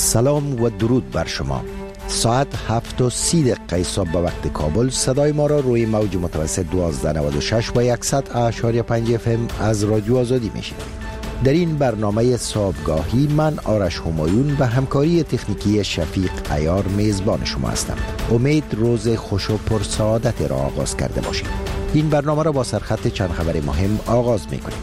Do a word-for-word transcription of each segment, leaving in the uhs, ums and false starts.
سلام و درود بر شما. ساعت هفت و سی دقیقه صبح به وقت کابل صدای ما را روی موج متوسط دوازده نود و شش و صد اشاری پنج اف ام از رادیو آزادی میشنوید. در این برنامه صبحگاهی من آرش همایون به همکاری تکنیکی شفیق عیار میزبان شما هستم. امید روز خوش و پرسعادت را آغاز کرده باشید. این برنامه را با سرخط چند خبر مهم آغاز میکنیم.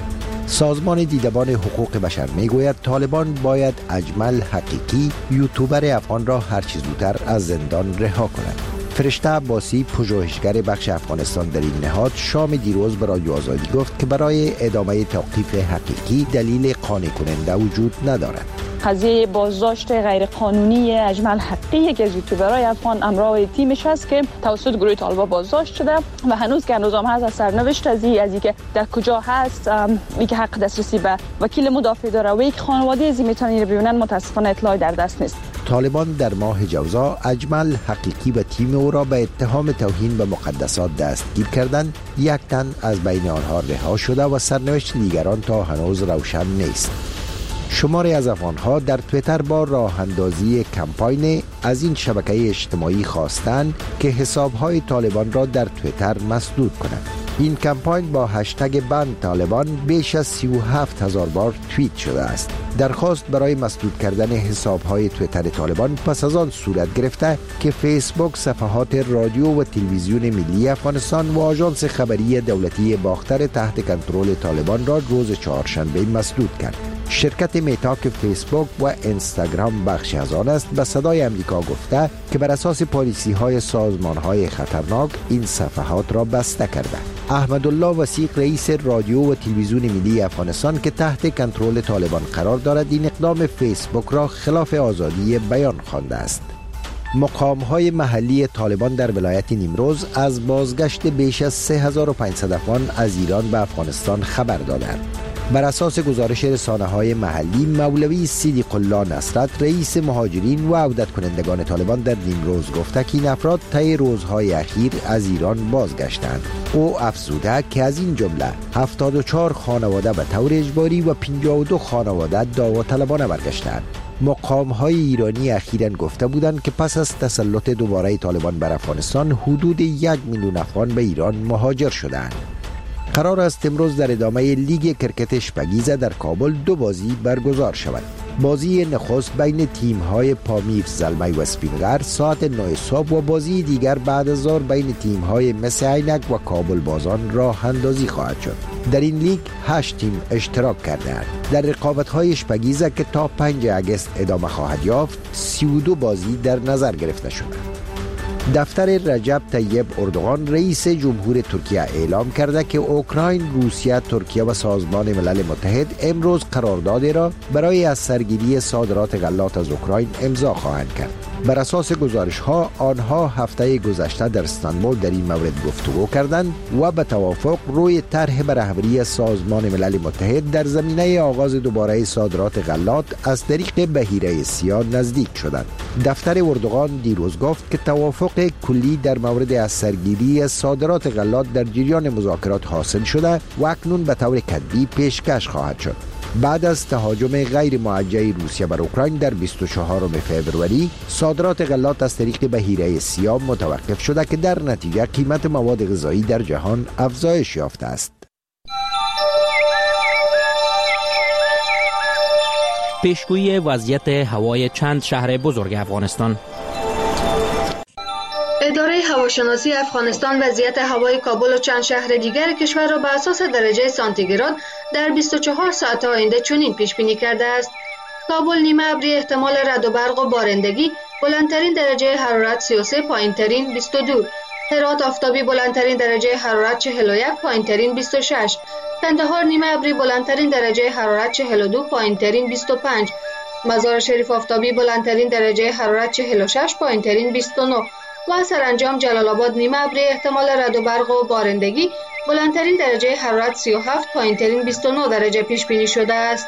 سازمان دیدبان حقوق بشر میگوید طالبان باید اجمل حقیقی یوتیوبر افغان را هر چه زودتر از زندان رها کند. فرشته عباسی پژوهشگر بخش افغانستان در این نهاد شام دیروز به رادیو آزادی گفت که برای ادامه توقیف حقیقی دلیل قانع کننده وجود ندارد. قضیه بازداشت غیرقانونی اجمل حقی یکی از یوتیوبرهای افغان امرای تیمش است که توسط گروه طالبان بازداشت شده و هنوز که هنوز هم هست از سرنوشت از اینکه در کجا هست، اینکه حق دسترسی به وکیل مدافع داره و یک خانواده از میتونن رو ببینن متاسفانه اطلاعی در دست نیست. طالبان در ماه جوزا اجمل حقیقی و تیم او را به اتهام توهین به مقدسات دستگیر کردند. یک تن از بین آنها رها شده و سرنوشت دیگران تا هنوز روشن نیست. شماری از افغان‌ها در تویتر با راه اندازی کمپاین از این شبکه اجتماعی خواستند که حساب‌های طالبان را در تویتر مسدود کنند. این کمپاین با هشتگ بند طالبان بیش از سی و هفت هزار بار توییت شده است. درخواست برای مسدود کردن حساب‌های تویتر طالبان پس از آن صورت گرفته که فیسبوک صفحات رادیو و تلویزیون ملی افغانستان و آژانس خبری دولتی باختر تحت کنترل طالبان را روز چهارشنبه مسدود کرد. شرکت میتا که فیسبوک و اینستاگرام بخشی از آن است به صدای امریکا گفته که بر اساس پالیسی های سازمان های خطرناک این صفحات را بسته کرده. احمدالله وثیق رئیس رادیو و تلویزیون ملی افغانستان که تحت کنترل طالبان قرار دارد این اقدام فیسبوک را خلاف آزادی بیان خوانده است. مقام‌های محلی طالبان در ولایت نیمروز از بازگشت بیش از سه هزار و پانصد افغان از ایران به افغانستان خبر دادند. بر اساس گزارش رسانه‌های محلی، مولوی صدیق الله نصرت رئیس مهاجرین و عودت کنندگان طالبان در نیمروز گفته که این افراد طی روزهای اخیر از ایران بازگشتند. او افزوده که از این جمله هفتاد و چهار خانواده به طور اجباری و پنجاه و دو خانواده داوطلبانه برگشتند. مقام‌های ایرانی اخیراً گفته بودند که پس از تسلط دوباره طالبان بر افغانستان حدود یک میلیون افغان به ایران مهاجر شدند. قرار است امروز در ادامه لیگ کرکت اشپگیزه در کابل دو بازی برگزار شود. بازی نخست بین تیم‌های پامیر زلمی و اسپینگر ساعت نه صبح و بازی دیگر بعد از ظهر بین تیم‌های مس عینک و کابل بازان راه اندازی خواهد شد. در این لیگ هشت تیم اشتراک کردند. در رقابت‌های اشپگیزه که تا پنجم آگوست ادامه خواهد یافت، سی و دو بازی در نظر گرفته شده. دفتر رجب طیب اردوغان رئیس جمهور ترکیه اعلام کرده که اوکراین، روسیه، ترکیه و سازمان ملل متحد امروز قراردادی را برای از سرگیری صادرات غلات از اوکراین امضا خواهند کرد. بر اساس گزارش ها آنها هفته گذشته در استانبول در این مورد گفتگو کردند و به توافق روی طرح به رهبری سازمان ملل متحد در زمینه آغاز دوباره صادرات غلات از طریق بحیره سیاه نزدیک شدند. دفتر اردوغان دیروز گفت که توافق کلی در مورد از سرگیری صادرات غلات در جریان مذاکرات حاصل شده و اکنون به طور کتبی پیشکش خواهد شد. بعد از تهاجم غیر موجه روسیه بر اوکراین در بیست و چهارم فوریه صادرات غلات از طریق بحیره سیاه متوقف شده که در نتیجه قیمت مواد غذایی در جهان افزایش یافته است. پیشگویی وضعیت هوای چند شهر بزرگ افغانستان. اداره هواشناسی افغانستان وضعیت هوای کابل و چند شهر دیگر کشور را بر اساس درجه سانتیگراد در بیست و چهار ساعت آینده چنین پیش بینی کرده است: کابل نیمه ابری، احتمال رعد و برق و بارندگی، بلندترین درجه حرارت سی و سه، پایینترین بیست و دو. هرات آفتابی، بلندترین درجه حرارت چهل و یک، پایینترین بیست و شش. قندهار نیمه ابری، بلندترین درجه حرارت چهل و دو، پایینترین بیست و پنج. مزار شریف آفتابی، بلندترین درجه حرارت چهل و شش، پایینترین بیست و نه. و سرانجام جلال آباد نیمه ابری، احتمال رعد و برق و بارندگی، بلندترین درجه حرارت سی و هفت، پایینترین بیست و نه درجه پیش بینی شده است.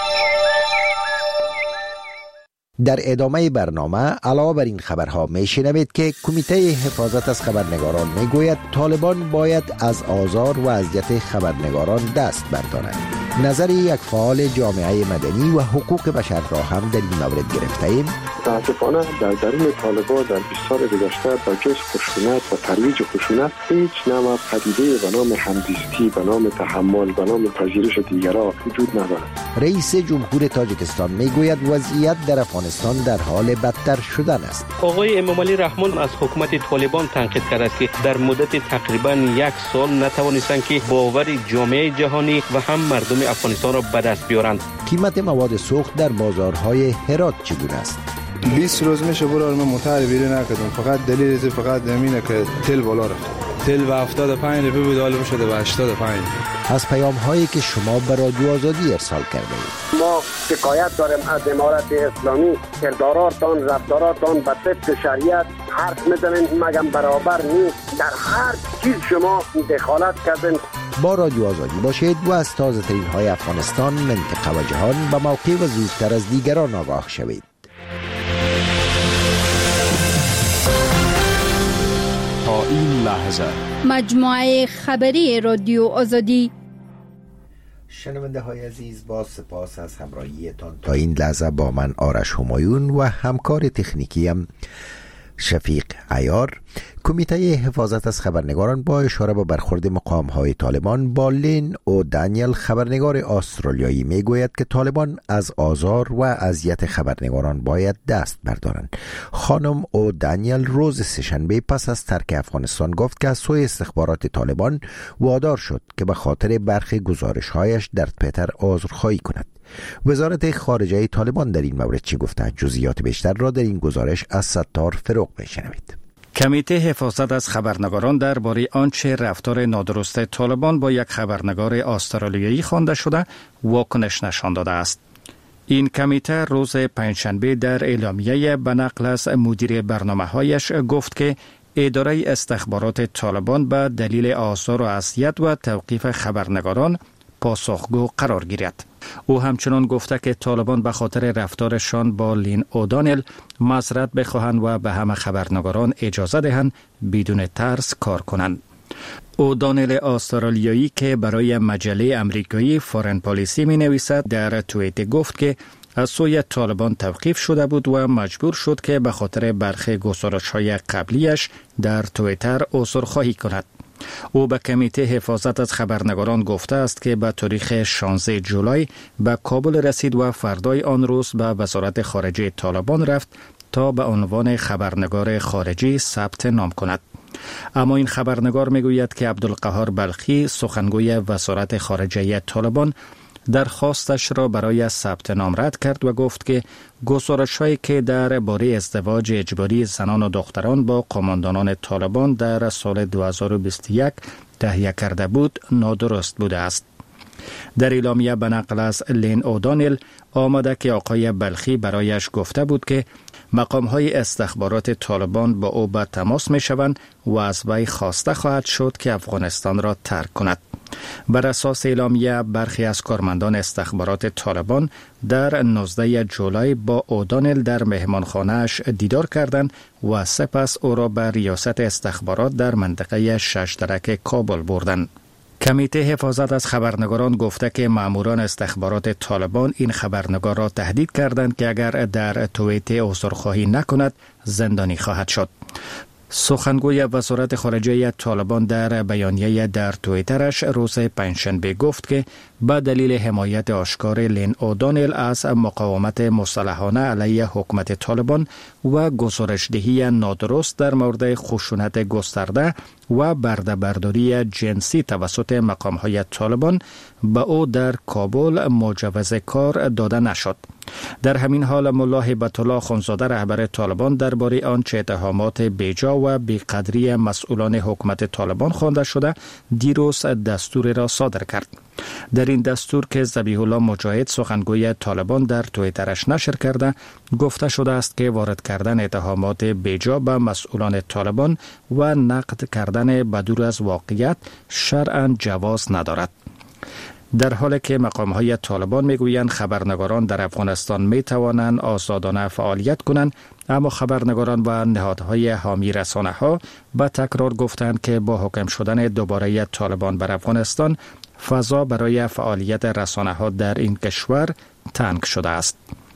در ادامه برنامه علاوه بر این خبرها میشنوید که کمیته حفاظت از خبرنگاران میگوید طالبان باید از آزار و اذیت خبرنگاران دست بردارند. نظر یک فعال جامعه مدنی و حقوق بشر را هم در این مورد گرفته ایم. متاسفانه در درون طالبان در بیست سال گذشته با جز خشونت و ترویج خشونت هیچ نوع پدیده به نام همزیستی، به نام تحمل، به نام پذیرش دیگران وجود ندارد. رئیس جمهور تاجیکستان میگوید وضعیت در افغانستان در حال بدتر شدن است. آقای امام علی رحمان از حکومت طالبان تنقید کرده است که در مدت تقریبا یک سال نتوانستند که باور جامعه جهانی و هم مردم افغانستان را به دست بیارند. قیمت مواد سوخت در بازارهای هرات چگونه است؟ بیست روز میشه برای من متعر بیری نکردم، فقط دلیل فقط امینه که تل بالا رفت. تل به هفتاد و پنج روپیه بود، حالا شده به هشتاد و پنج. از پیام هایی که شما به رادیو آزادی ارسال کرده اید. ما شکایت داریم از امارت اسلامی، کرداراتان، رفتاراتان به طبق شریعت حرف میزنین مگم برابر نیست. در هر چیز شما دخالت کردین. با رادیو آزادی باشید و از تازه ترین های افغانستان، منطقه و جهان به موقع و زودتر از دیگران آگاه شوید. تا این لحظه مجموعه خبری رادیو آزادی. شنونده های عزیز، با سپاس از همراهیتان تا این لحظه با من آرش همایون و همکار تکنیکیم شفیق عیار. کمیته حفاظت از خبرنگاران با اشاره به برخورد مقام‌های طالبان با لین او دانیل، خبرنگار استرالیایی، میگوید که طالبان از آزار و اذیت خبرنگاران باید دست بردارند. خانم او دانیل روز سه‌شنبه پس از ترک افغانستان گفت که از سوی استخبارات طالبان وادار شد که به خاطر برخی گزارش‌هایش در توییتر عذرخواهی کند. وزارت خارجه طالبان در این مورد چی گفته؟ جزئیات بیشتر را در این گزارش از ستار فروغ بشنوید. کمیته حفاظت از خبرنگاران درباره آنچه رفتار نادرست طالبان با یک خبرنگار استرالیایی خوانده شده واکنش نشان داده است. این کمیته روز پنجشنبه در اعلامیه به نقل از مدیر برنامه‌هایش گفت که اداره استخبارات طالبان به دلیل آزار و اذیت و توقیف خبرنگاران پاسخگو قرار گیرد. او همچنان گفته که طالبان به خاطر رفتارشان با لین اودانل معذرت بخواهند و به همه خبرنگاران اجازه دهند بدون ترس کار کنند. اودانل استرالیایی که برای مجله امریکایی فارن پالیسی می نویسد در توییت گفت که از سوی طالبان توقیف شده بود و مجبور شد که به خاطر برخی گزارش‌های قبلیش در توییتر عذرخواهی کند. او به کمیته حفاظت از خبرنگاران گفته است که به تاریخ شانزده جولای به کابل رسید و فردای آن روز به وزارت خارجه طالبان رفت تا به عنوان خبرنگار خارجی ثبت نام کند. اما این خبرنگار میگوید که عبدالقهار بلخی، سخنگوی وزارت خارجه طالبان، درخواستش را برای ثبت نام رد کرد و گفت که گزارش‌هایی که در باره ازدواج اجباری زنان و دختران با قماندانان طالبان در سال دو هزار و بیست و یک تهیه کرده بود نادرست بوده است. در اعلامیه به نقل از لین اودانل آمده که آقای بلخی برایش گفته بود که مقام‌های استخبارات طالبان با او به تماس می‌شوند و از وی خواسته خواهد شد که افغانستان را ترک کند. بر اساس اعلامیه برخی از کارمندان استخبارات طالبان در نوزده جولای با اودانل در مهمانخانه‌اش دیدار کردند و سپس او را به ریاست استخبارات در منطقه ششدرک کابل بردند. کمیته حفاظت از خبرنگاران گفته که ماموران استخبارات طالبان این خبرنگار را تهدید کردند که اگر در توییت عذرخواهی نکند زندانی خواهد شد. سخنگوی وزارت خارجه طالبان در بیانیه در توییترش روز پنجشنبه گفت که به دلیل حمایت آشکار لین اودانل از مقاومت مسلحانه علیه حکومت طالبان و گزارش‌دهی نادرست در مورد خشونت گسترده و برده‌برداری جنسی توسط مقام‌های طالبان به او در کابل مجوز کار داده نشد. در همین حال ملا هیبت الله اخوندزاده رهبر طالبان درباره آنچه اتهامات بیجا و بیقدری مسئولان حکومت طالبان خوانده شده دیروز دستور را صادر کرد. در این دستور که ذبیح الله مجاهد سخنگوی طالبان در توییترش نشر کرده گفته شده است که وارد کردن اتهامات بیجا به مسئولان طالبان و نقد کردن بدور از واقعیت شرعاً جواز ندارد. در حالی که مقام‌های طالبان میگویند خبرنگاران در افغانستان می توانند آزادانه فعالیت کنند، اما خبرنگاران و نهادهای حامی رسانه‌ها به تکرار گفتند که با حاکم شدن دوباره طالبان بر افغانستان فضا برای فعالیت رسانه‌ها در این کشور تنگ شده است.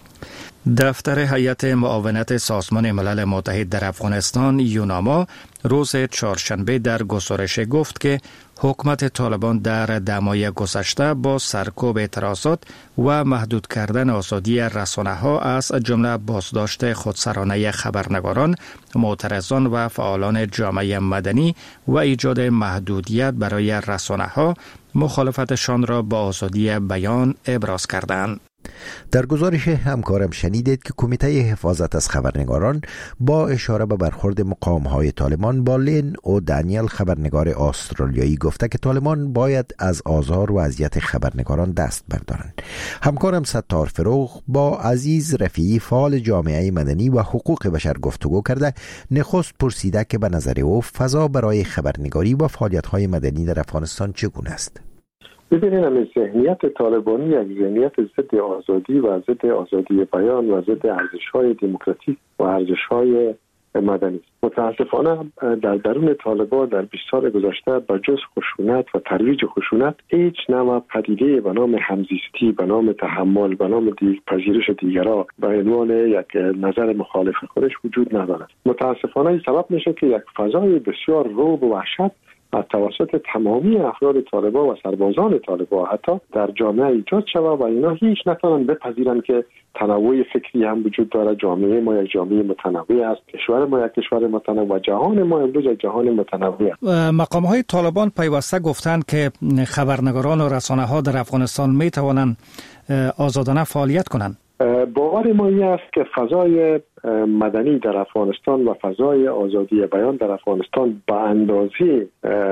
دفتر هیئت معاونت سازمان ملل متحد در افغانستان یوناما روز چهارشنبه در گزارش گفت که حکومت طالبان در ده ماه گذشته با سرکوب اعتراضات و محدود کردن آزادی رسانه‌ها از جمله بازداشت خودسرانه خبرنگاران، معترضان و فعالان جامعه مدنی و ایجاد محدودیت برای رسانه‌ها مخالفتشان را با آزادی بیان ابراز کردند. در گزارش همکارم شنیدید که کمیته حفاظت از خبرنگاران با اشاره به برخورد مقام‌های طالبان با لین او دانیل خبرنگار استرالیایی گفته که طالبان باید از آزار و اذیت خبرنگاران دست بردارند. همکارم ستار فروغ با عزیز رفیعی فعال جامعه مدنی و حقوق بشر گفتگو کرده. نخست پرسیده که به نظر او فضا برای خبرنگاری و فعالیت‌های مدنی در افغانستان چگونه است؟ ببینید همین ذهنیت طالبانی یک ذهنیت ضد آزادی و ضد آزادی بیان و ضد ارزش‌های دموکراتیک و ارزش‌های مدنی. متاسفانه در درون طالبان در بیست سال گذشته به جز خشونت و ترویج خشونت هیچ نوع پدیده به نام همزیستی، به نام تحمل، به نام دی پذیرش دیگران به عنوان یک نظر مخالف خودش وجود ندارد. متاسفانه این سبب میشه که یک فضای بسیار رعب و وحشت از توسط تمامی افراد طالبان و سربازان طالبان حتی در جامعه ایجاد شود و اینا هیچ نتوانند بپذیرند که تنوع فکری هم وجود داره. جامعه ما یک جامعه متنوع است، کشور ما یک کشور متنوع و جهان ما امروز یک جهان متنوع است. مقام‌های طالبان پیوسته گفتند که خبرنگاران و رسانه‌ها در افغانستان می توانند آزادانه فعالیت کنند. باور ما این است که فضای مدنی در افغانستان و فضای آزادی بیان در افغانستان به اندازه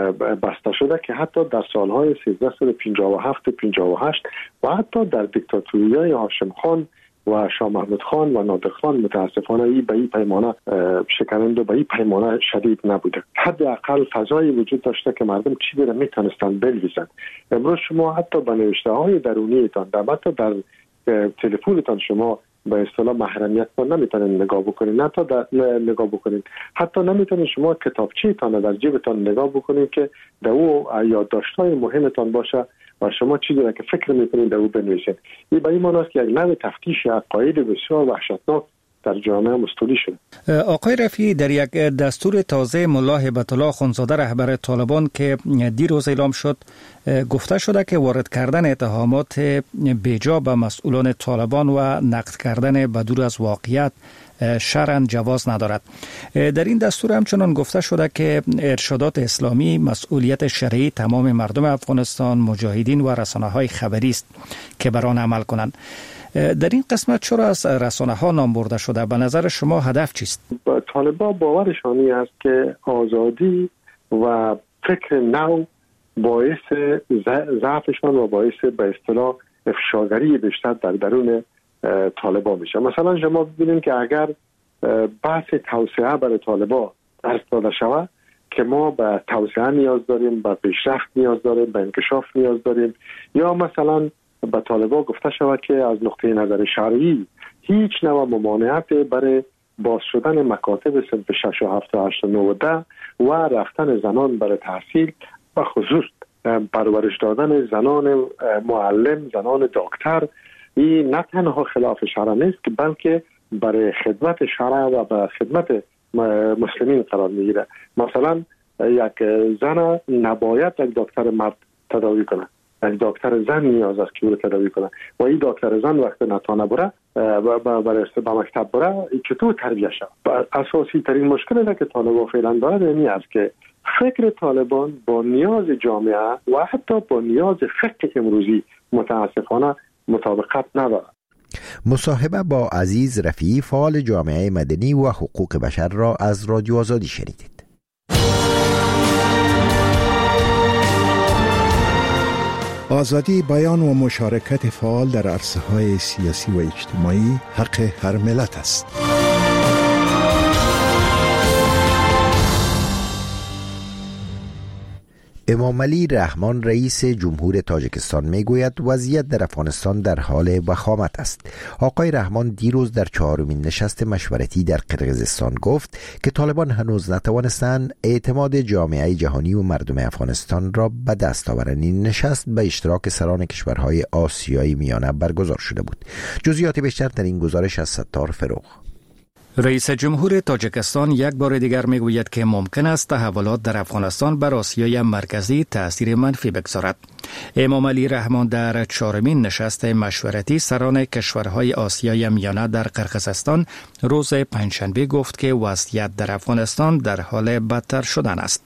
بسته شده که حتی در سالهای سیزده سال پنجاه و هفت و پنجاه و هشت و حتی در دیکتاتوری‌های هاشم خان و شاه محمود خان و نادر خان متاسفانه این به این پیمانه شکنند و به این پیمانه شدید نبوده. حداقل فضایی وجود داشته که مردم چی دیره میتونستند بنویسند. امروز شما حتی به نوشته‌های درونیتان حتی در تلفنتان شما به اصطلاح محرمیت رو نمیتونید نگاه بکنید، نه تا نگاه بکنید، حتی نمیتونید شما کتابچه‌تان در جیبتان نگاه بکنید که در او یادداشت‌های مهمتان باشه و شما چیزی را که فکر میکنید در او بنویسید. این به این معنی است که یک نوع تفتیش عقاید بسیار وحشتناک در جامعه مستولی شده. آقای رفیعی، در یک دستور تازه ملا هیبت الله خونزاده رهبر طالبان که دیروز اعلام شد گفته شده که وارد کردن اتهامات بیجا به مسئولان طالبان و نقد کردن بدور از واقعیت شرعاً جواز ندارد. در این دستور همچنان گفته شده که ارشادات اسلامی مسئولیت شرعی تمام مردم افغانستان، مجاهدین و رسانه‌های خبری است که بر آن عمل کنند. در این قسمت چرا از رسانه‌ها نام برده شده؟ به نظر شما هدف چیست؟ طالبان باورشانی است که آزادی و فکر نو باعث ضعفشان و باعث به اصطلاح افشاگری بیشتر در درون طالبان میشه. مثلا شما ببینید که اگر بحث توسعه برای طالبان درس داده شود که ما به توسعه نیاز داریم، به پیشرفت نیاز داریم، به انکشاف نیاز داریم، یا مثلا به طالبان گفته شود که از نقطه نظر شرعی هیچ نوع ممانعت برای باز شدن مکاتب صنف شش و هفت و هشت و نه و ده و رفتن زنان برای تحصیل و خصوص پرورش دادن زنان معلم، زنان دکتر، این نه تنها خلاف شرع نیست که بلکه برای خدمت شرع و به خدمت مسلمین قرار میگیره. مثلا یک زن نباید یک دکتر مرد تداوی کنه، یک دکتر زن نیاز است که او رو تداوی کنه و این دکتر زن وقت نتانه بره برای به مکتب بره چطور تربیه شد. اساسی ترین مشکلی که طالبان فعلا داره اینی است که فکر طالبان با نیاز جامعه و حتی با نیاز فقه امروزی متاسفانه مطابقت نداره. مصاحبه با عزیز رفیعی فعال جامعه مدنی و حقوق بشر را از رادیو آزادی شنیدید. آزادی بیان و مشارکت فعال در عرصه‌های سیاسی و اجتماعی حق هر ملت است. امامعلی رحمان رئیس جمهور تاجیکستان میگوید وضعیت در افغانستان در حال وخامت است. آقای رحمان دیروز در چهارمین نشست مشورتی در قرقیزستان گفت که طالبان هنوز نتوانستند اعتماد جامعه جهانی و مردم افغانستان را به دست آورند. این نشست به اشتراک سران کشورهای آسیای میانه برگزار شده بود. جزئیات بیشتر در این گزارش از ستار فروغ. رئیس جمهور تاجیکستان یک بار دیگر میگوید که ممکن است تحولات در افغانستان بر آسیای مرکزی تأثیر منفی بگذارد. امامعلی رحمان در چهارمین نشست مشورتی سران کشورهای آسیای میانه در قرقیزستان روز پنجشنبه گفت که وضعیت در افغانستان در حال بدتر شدن است.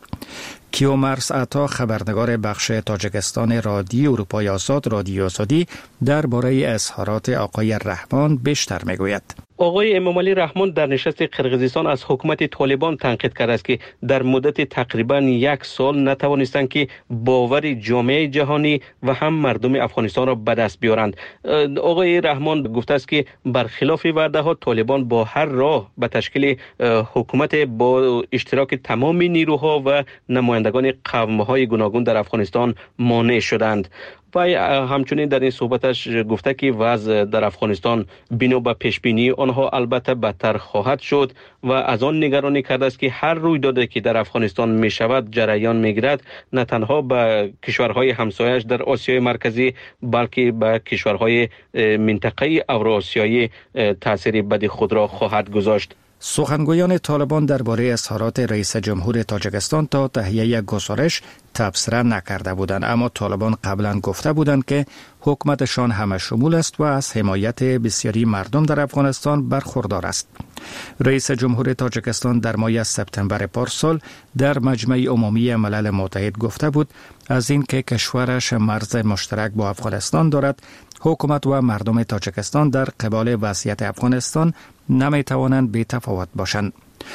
کیومرس عطا خبرنگار بخش تاجیکستان رادیو اروپای آزاد رادیو آزادی درباره اظهارات آقای رحمان بیشتر میگوید. آقای امامعلی رحمان در نشست قرقیزستان از حکومت طالبان تنقید کرده است که در مدت تقریبا یک سال نتوانستند که باور جامعه جهانی و هم مردم افغانستان را به دست بیارند. آقای رحمان گفته است که برخلاف وعده ها طالبان با هر راه به تشکیل حکومت با اشتراک تمام نیروها و نمایندگان قوم‌های گوناگون در افغانستان مانع شدند. و همچنین در این صحبتش گفته که وضع در افغانستان بنا به پیشبینی آنها البته بدتر خواهد شد و از آن نگرانی کرده است که هر رویدادی که در افغانستان می شود جریان می گیرد نه تنها به کشورهای همسایش در آسیای مرکزی بلکه به کشورهای منطقه اوراسیایی تاثیر بدی خود را خواهد گذاشت. سخنگویان طالبان درباره اظهارات رئیس جمهور تاجیکستان تا تهیه یک گزارش تبصره نکرده بودند، اما طالبان قبلا گفته بودند که حکومتشان همه شمول است و از حمایت بسیاری مردم در افغانستان برخوردار است. رئیس جمهور تاجیکستان در ماه سپتامبر پارسال در مجمع عمومی ملل متحد گفته بود از این که کشورش مرز مشترک با افغانستان دارد، حکومت و مردم تاجیکستان در قبال وضعیت افغانستان نمی توانند بی تفاوت باشند.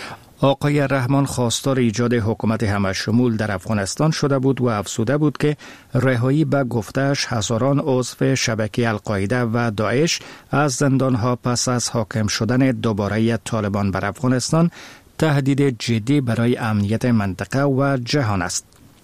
آقای رحمان خواستار ایجاد حکومت همه شمول در افغانستان شده بود و افزوده بود که رهایی به گفته‌اش هزاران عضو شبکه القاعده و داعش از زندانها پس از حاکم شدن دوباره طالبان بر افغانستان تهدید جدی برای امنیت منطقه و جهان است.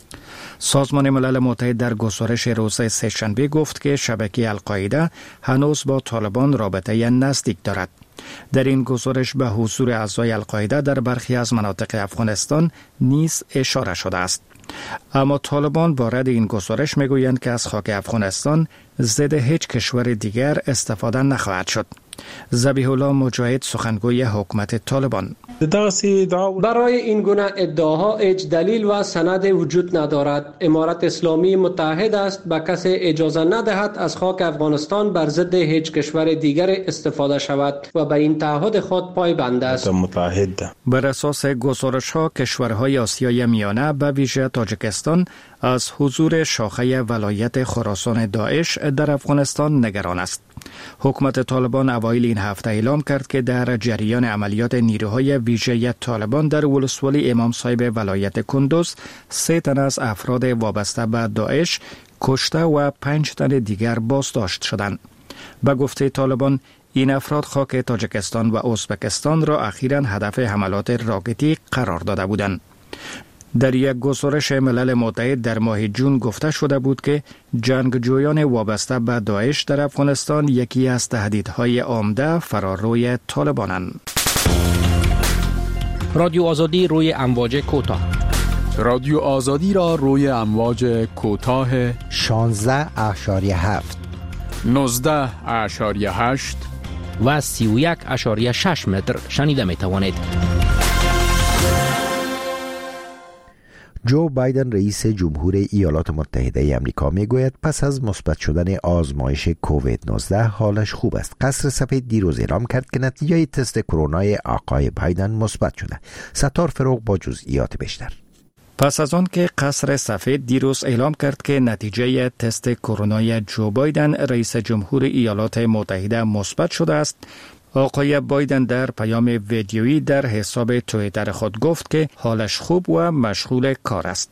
سازمان ملل متحد در گزارش روز سه‌شنبه گفت که شبکه القاعده هنوز با طالبان رابطه نزدیک دارد. در این گزارش به حضور اعضای القاعده در برخی از مناطق افغانستان نیز اشاره شده است. اما طالبان وارد این گزارش میگویند که از خاک افغانستان ضد هیچ کشور دیگر استفاده نخواهد شد. ذبیح الله مجاهد سخنگوی حکومت طالبان: برای این گونه ادعاها هیچ دلیل و سند وجود ندارد. امارت اسلامی متحد است به کسی اجازه ندهد از خاک افغانستان بر ضد هیچ کشور دیگر استفاده شود و به این تعهد خود پایبند است. بر اساس گزارش ها کشورهای آسیای میانه به ویژه تاجیکستان از حضور شاخه ولایت خراسان داعش در افغانستان نگران است. حکومت طالبان اوایل این هفته اعلام کرد که در جریان عملیات نیروهای ویژه طالبان در ولسوالی امام صاحب ولایت کندوز سه تن از افراد وابسته به داعش کشته و پنج تن دیگر بازداشت شدند. به گفته طالبان این افراد خاک تاجیکستان و ازبکستان را اخیراً هدف حملات راکتی قرار داده بودند. در یک گزارش ملل متحد در ماه جون گفته شده بود که جنگجویان وابسته به داعش در افغانستان یکی از تهدیدهای عمده فراروی طالبانند. رادیو آزادی روی امواج کوتاه. رادیو آزادی را روی امواج کوتاه شانزده اشاریه هفت، نوزده اشاریه هشت و سی و یک اشاریه شش متر شنیده می توانید. جو بایدن رئیس جمهور ایالات متحده آمریکا میگوید پس از مثبت شدن آزمایش کووید نوزده حالش خوب است. قصر سفید دیروز اعلام کرد که نتیجه تست کرونای آقای بایدن مثبت شده. ستار فروغ با جزئیات بیشتر. پس از آن که قصر سفید دیروز اعلام کرد که نتیجه تست کرونای جو بایدن رئیس جمهور ایالات متحده مثبت شده است، آقای بایدن در پیام ویدیویی در حساب توییتر خود گفت که حالش خوب و مشغول کار است.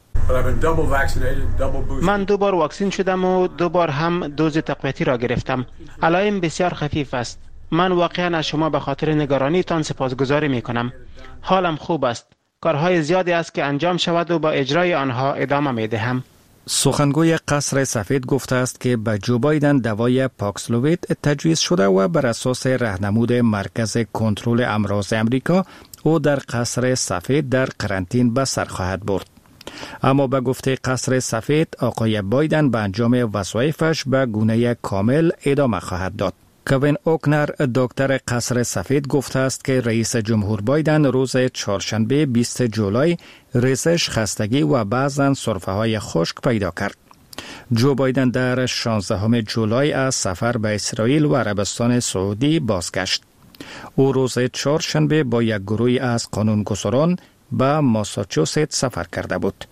من دو بار واکسین شدم و دو بار هم دوز تقویتی را گرفتم. علائم بسیار خفیف است. من واقعا از شما به خاطر نگرانیتان سپاسگزاری می کنم. حالم خوب است. کارهای زیادی است که انجام شود و با اجرای آنها ادامه می دهم. سخنگوی قصر سفید گفته است که به جو بایدن دوای پاکسلووید تجویز شده و بر اساس راهنمود مرکز کنترل امراض امریکا او در قصر سفید در قرنطین به سر خواهد برد. اما به گفته قصر سفید آقای بایدن به انجام وظایفش به گونه کامل ادامه خواهد داد. کوین اوکنر دکتر قصر سفید گفته است که رئیس جمهور بایدن روز چهارشنبه بیست جولای ریزش، خستگی و بعضاً سرفه‌های خشک پیدا کرد. جو بایدن در شانزدهم جولای از سفر به اسرائیل و عربستان سعودی بازگشت. او روز چهارشنبه با یک گروه از قانونگذاران به ماساچوست سفر کرده بود.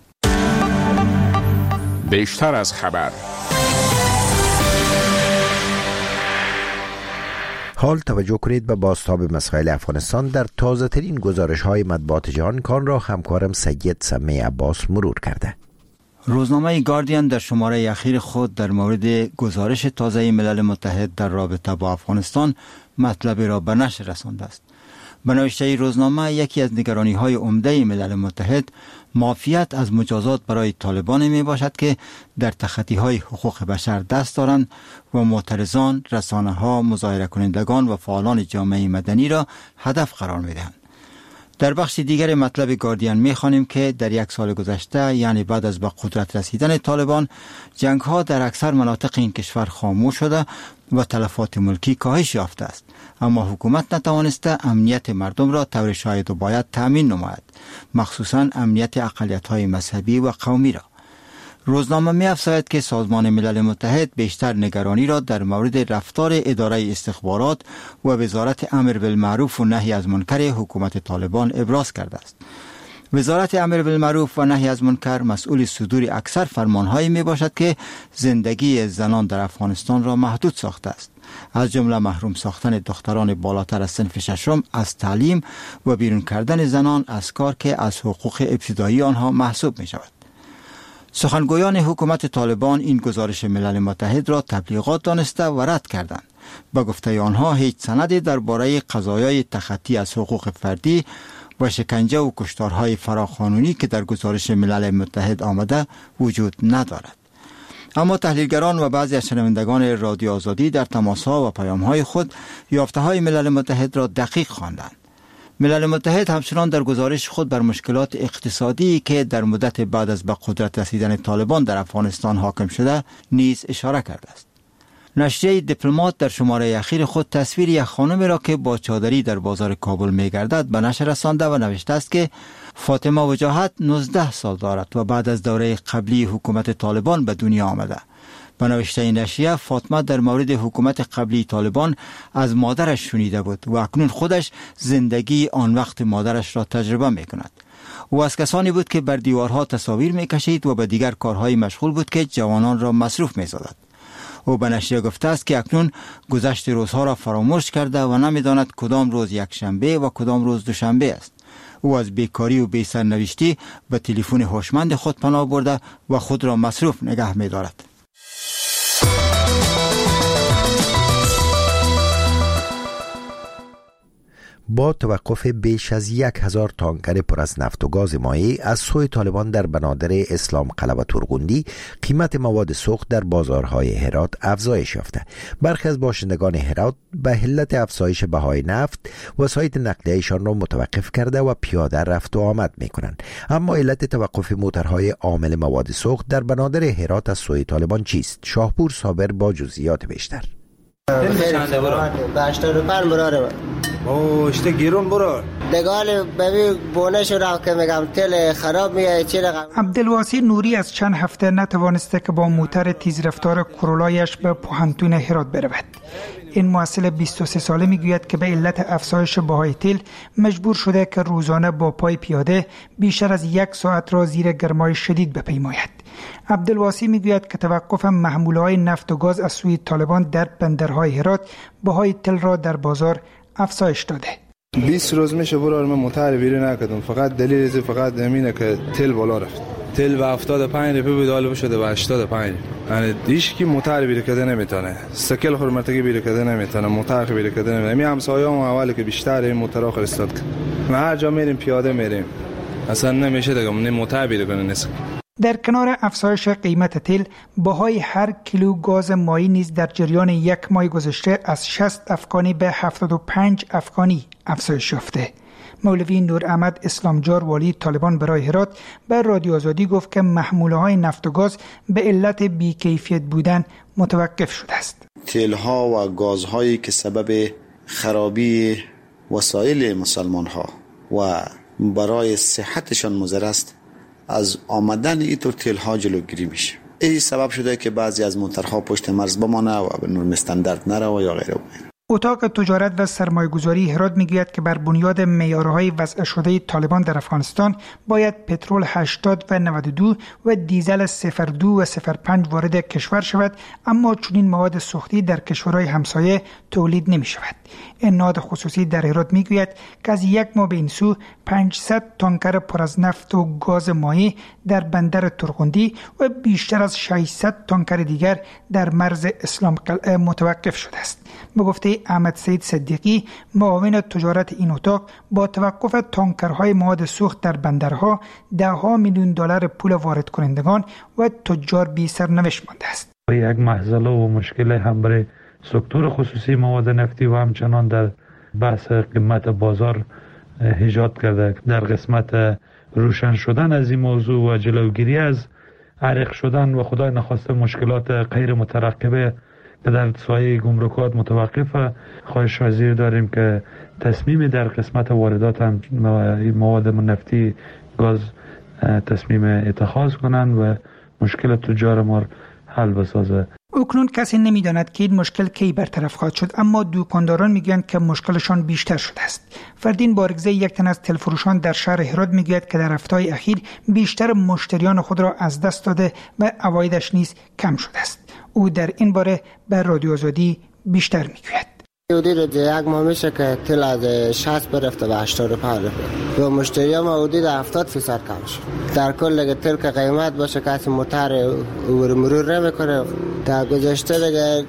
بیشتر از خبر. حال توجه کنید به بازتاب مسائل افغانستان در تازه ترین گزارش های مطبوعات جهان. کان را همکارم سید سمی عباس مرور کرده. روزنامه گاردین در شماره اخیر خود در مورد گزارش تازه ملل متحد در رابطه با افغانستان مطلب را به نشر رسانده است. به نوشته روزنامه یکی از نگرانی های عمده ملل متحد معافیت از مجازات برای طالبان می باشد که در تخطی های حقوق بشر دست دارند و معترضان، رسانه ها، مظاهره کنندگان و فعالان جامعه مدنی را هدف قرار می دهند. در بخش دیگر مطلب گاردین می خوانیم که در یک سال گذشته، یعنی بعد از به قدرت رسیدن طالبان، جنگ ها در اکثر مناطق این کشور خاموش شده و تلفات ملکی کاهش یافته است، اما حکومت نتوانسته امنیت مردم را طور شاید و باید تامین نماید، مخصوصا امنیت اقلیت‌های مذهبی و قومی را. روزنامه می افزاید که سازمان ملل متحد بیشتر نگرانی را در مورد رفتار اداره استخبارات و وزارت امر بالمعروف و نهی از منکر حکومت طالبان ابراز کرده است. وزارت امر بالمعروف و نهی از منکر مسئول صدور اکثر فرمانهایی می باشد که زندگی زنان در افغانستان را محدود ساخته است، از جمله محروم ساختن دختران بالاتر از صنف ششم از تعلیم و بیرون کردن زنان از کار که از حقوق ابتدایی آنها محسوب می شود. سخنگویان حکومت طالبان این گزارش ملل متحد را تبلیغات دانسته و رد کردند. با گفته آنها هیچ سندی درباره قضایای تخطی از حقوق فردی و شکنجه و کشتارهای فراقانونی که در گزارش ملل متحد آمده وجود ندارد. اما تحلیلگران و بعضی از شنوندگان رادیو آزادی در تماس‌ها و پیام‌های خود یافته‌های ملل متحد را دقیق خواندند. ملل متحد همچنان در گزارش خود بر مشکلات اقتصادی که در مدت بعد از به قدرت رسیدن طالبان در افغانستان حاکم شده نیز اشاره کرده است. نشریه دیپلمات در شماره اخیر خود تصویر یک خانم را که با چادری در بازار کابل می‌گردد به نشر رسانده و نوشته است که فاطمه وجاهت نوزده سال دارد و بعد از دوره قبلی حکومت طالبان به دنیا آمده. به نوشته نشریه، فاطمه در مورد حکومت قبلی طالبان از مادرش شنیده بود و اکنون خودش زندگی آن وقت مادرش را تجربه می کند. او از کسانی بود که بر دیوارها تصاویر می کشید و به دیگر کارهای مشغول بود که جوانان را مصروف می سازد. او به نشریه گفته است که اکنون گذشت روزها را فراموش کرده و نمیداند کدام روز یک شنبه و کدام روز دوشنبه است. او از بیکاری و بی سرنوشتی به تلفن هوشمند خود پناه برده و خود را مصروف نگه می دارد. با توقف بیش از یک هزار تانکر پر از نفت و گاز مایع از سوی طالبان در بنادر اسلام قلعه و تورغوندی، قیمت مواد سوخت در بازارهای هرات افزایش یافته. برخی از باشندگان هرات به علت افزایش بهای نفت وسایل نقلیه‌شان را متوقف کرده و پیاده رفت و آمد می‌کنند. اما علت توقف موترهای عامل مواد سوخت در بنادر هرات از سوی طالبان چیست؟ شاهپور صابر با جزئیات بیشتر. چنده برو؟ به هشتاد و پنج براره او اشته گیرون برار دگال ببی بونش را که میگم تل خراب میه چی رقم. عبدالواسی نوری از چند هفته نتوانسته که با موتر تیز رفتار کرولایش به پوهنتون هرات برود. این محصل بیست و سه ساله میگوید که به علت افزایش بهای تیل مجبور شده که روزانه با پای پیاده بیشتر از یک ساعت را زیر گرمای شدید بپیماید. عبدالواسی میگوید که توقف محموله‌های نفت و گاز از سوی طالبان در بندرهای هرات بهای تل را در بازار افزایش داده. بیست روز میشه برار من موتر بیرون نکردم، فقط دلیل فقط همینه که تل بالا رفت. تل به هفتاد و پنج روپیه بود حالا شده به هشتاد و پنج. یعنی هیچ کی موتر بیرون کرده نمیتونه. سکل خورمتگی بیرون کرده نمیتونه، موتر بیرون کرده نمیتونه. می همسایه‌ام اولی که بیشتر این موترها خرستاد. ما هر جا میریم پیاده میریم. اصلا نمیشه دیگه من متعبیر کنه نیست. در کنار افزایش قیمت تیل، بهای هر کیلو گاز مایی نیز در جریان یک ماه گذشته از شصت افغانی به هفتاد و پنج افغانی افزایش یافته. مولوی نور احمد اسلامجار والی طالبان برای هرات به رادیو آزادی گفت که محموله‌های نفت و گاز به علت بی‌کیفیت بودن متوقف شده است. تیل‌ها و گازهایی که سبب خرابی وسایل مسلمان‌ها و برای صحتشان مضر است، از آمدن اینطور تیل‌ها جلوگیری میشه. این سبب شده که بعضی از موترها پشت مرز بمانه و به نرم استاندارد نره یا غیره. اتاق تجارت و سرمایه‌گذاری هرات میگوید که بر بنیاد معیارهای وضع شده طالبان در افغانستان باید پترول هشتاد و نود و دو و دیزل صفر دو و صفر پنج وارد کشور شود، اما چنین مواد سوختی در کشورهای همسایه تولید نمی شود. این نهاد خصوصی در هرات میگوید که از یک ماه به این سو پانصد تانکر پر از نفت و گاز مایع در بندر ترغندی و بیشتر از ششصد تانکر دیگر در مرز اسلام قلعه متوقف شده است. به گفته احمد سید صدیقی، معاون تجارت این اتاق، با توقف تانکرهای مواد سوخت در بندرها ده ها میلیون دلار پول وارد کنندگان و تجار بی سرنوشت مانده است. یک مهزله و مشکل هم برای سکتور خصوصی مواد نفتی و همچنان در بحث قیمت بازار ایجاد کرده. در قسمت روشن شدن از این موضوع و جلوگیری از عرق شدن و خدای نخواسته مشکلات غیر مترقبه که در سایه گمرکات متوقف، خواهش وزیر داریم که تصمیم در قسمت واردات هم مواد نفتی گاز تصمیم اتخاذ کنند و مشکل تجار ما حل بسازه. اکنون کسی نمیداند که این مشکل کی برطرف خواهد شد، اما دکانداران میگویند که مشکلشان بیشتر شده است. فردین بارگزه، یک تن از تلفروشان در شهر هرات، میگوید که در هفته‌های اخیر بیشتر مشتریان خود را از دست داده و عوایدش نیز کم شده است. او در این باره به رادیو آزادی بیشتر میگوید. حدود یک ماه میشه که تل از شصت برفته به هشتاد و پنج رفته و مشتری هم حدود هفتاد فیصد کم شد. در کل دیگه تل که قیمت باشه کسی موتر عبور مرور نمیکنه. در گذشته دیگه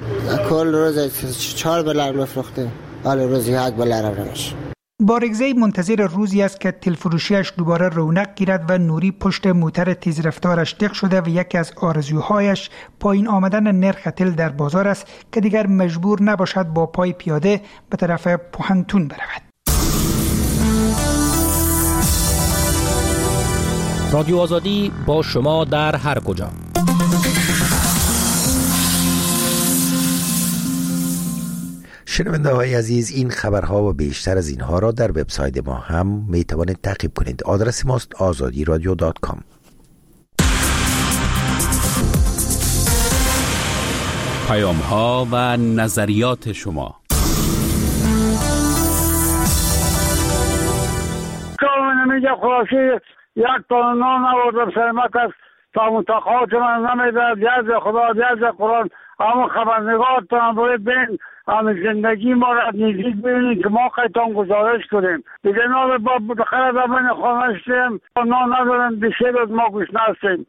کل روز چهار بلر میفروخته، حالا روز یک بلر هم نمیشه. بارگزه منتظر روزی است که تلفروشیش دوباره رونق گیرد و نوری پشت موتر تیز رفتارش دق شده و یکی از آرزوهایش پایین آمدن نرخ تل در بازار است که دیگر مجبور نباشد با پای پیاده به طرف پوهنتون برود. رادیو آزادی با شما در هر کجا. شنونده های عزیز، این خبرها و بیشتر از اینها را در وبسایت ما هم می توانید تعقیب کنید. آدرس ماست آزادی رادیو دات کام. پیام ها و نظریات شما. کامل نمیگه خلاصی یک تا نان آوردم سرمت است تا متقاعد من نمیداد یز خدا یز قرآن. اما خبرنگار تا هم باید بین همه زندگی ما را نزدیک ببینید که ما قیتان گزارش کنیم. دیگه نال با بخیر در من خانه شدیم نان ندارم بشه از ما گوش نستیم.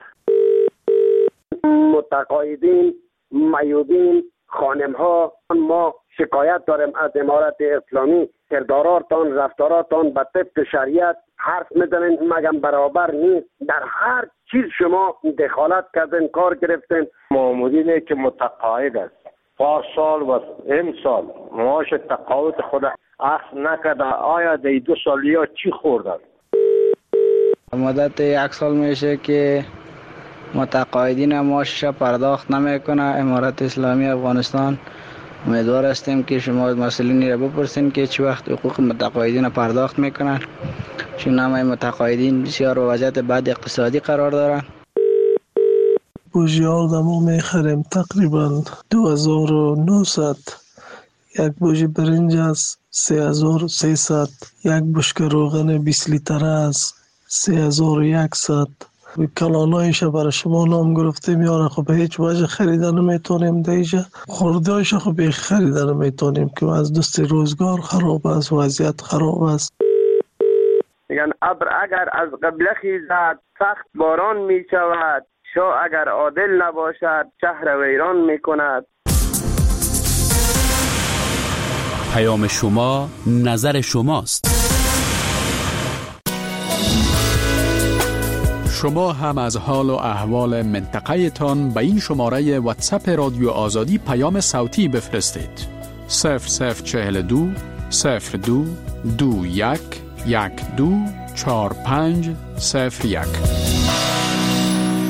متقاعدین، میودین، خانم ها، ما شکایت داریم از امارت اسلامی. کرداراتان، رفتاراتان به طبق شریعت حرف میزنین مگم برابر نیست. در هر چیز شما دخالت کردین، کار گرفتین. مامورینه که متقاعد است پارسال و امسال معاش تقاعد خود اخذ نکرده، آیا در دو سالی ها چی خوردن؟ مدت یک سال میشه که متقاعدین معاشش پرداخت نمیکنه. امارت اسلامی افغانستان امیدوار هستیم که شما مسئولین را بپرسین که چه وقت حقوق متقاعدین پرداخت میکنن، چون همه متقاعدین بسیار وضعیت بد اقتصادی قرار دارن. بوجیال دمو میخریم تقریبا دو هزار و نهصد. یک بوجی برنج است سه هزار و سیصد. یک بشکه روغن بیست لیتر است سه هزار و یکصد. کلانایش برای شما نام گرفته میاره. خب به هیچ وجه خریدن نمیتونیم دیجا. خوردهایش خب به خریدن نمیتونیم که از دست روزگار خراب است، وضعیت خراب است. میگن ابر اگر از قبله خیزد سخت باران میشود، شاه اگر عادل نباشد شهر ویران میکند. پیام شما نظر شماست. شما هم از حال و احوال منطقه تان به این شماره واتساپ رادیو آزادی پیام صوتی بفرستید. صفر صفر چهل دو صفر دو دو یک یک دو چهار پنج صفر یک.